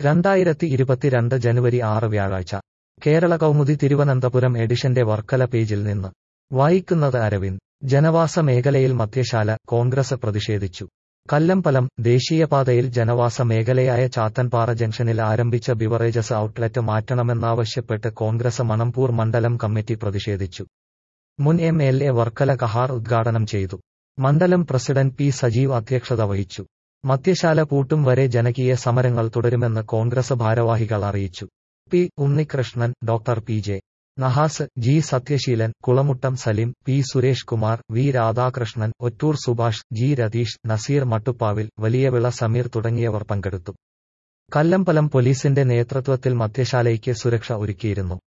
2022 ജനുവരി 6 വ്യാഴാഴ്ച കേരള കൗമുദി തിരുവനന്തപുരം എഡിഷന്റെ വർക്കല പേജിൽ നിന്ന് വായിക്കുന്നത് അരവിന്ദ്. ജനവാസ മേഖലയിൽ മദ്യശാല, കോൺഗ്രസ് പ്രതിഷേധിച്ചു. കല്ലമ്പലം. ദേശീയപാതയിൽ ജനവാസ മേഖലയായ ചാത്തൻപാറ ജംഗ്ഷനിൽ ആരംഭിച്ച ബിവറേജസ് ഔട്ട്ലെറ്റ് മാറ്റണമെന്നാവശ്യപ്പെട്ട് കോൺഗ്രസ് മണമ്പൂർ മണ്ഡലം കമ്മിറ്റി പ്രതിഷേധിച്ചു. മുൻ MLA വർക്കല കഹാർ ഉദ്ഘാടനം ചെയ്തു. മണ്ഡലം പ്രസിഡന്റ് പി സജീവ് അധ്യക്ഷത വഹിച്ചു. മദ്യശാല പൂട്ടും വരെ ജനകീയ സമരങ്ങൾ തുടരുമെന്ന് കോൺഗ്രസ് ഭാരവാഹികൾ അറിയിച്ചു. P Unnikrishnan, doctor P J Nahas, G Sathyasheelan, Kulamuttam Salim, P Suresh Kumar, V Radhakrishnan, Ottoor Subhash, G Ratheesh, Nazeer മട്ടുപ്പാവിൽ, വലിയവിള സമീർ തുടങ്ങിയവർ പങ്കെടുത്തു. കല്ലമ്പലം പോലീസിന്റെ നേതൃത്വത്തിൽ മദ്യശാലയ്ക്ക് സുരക്ഷ ഒരുക്കിയിരുന്നു.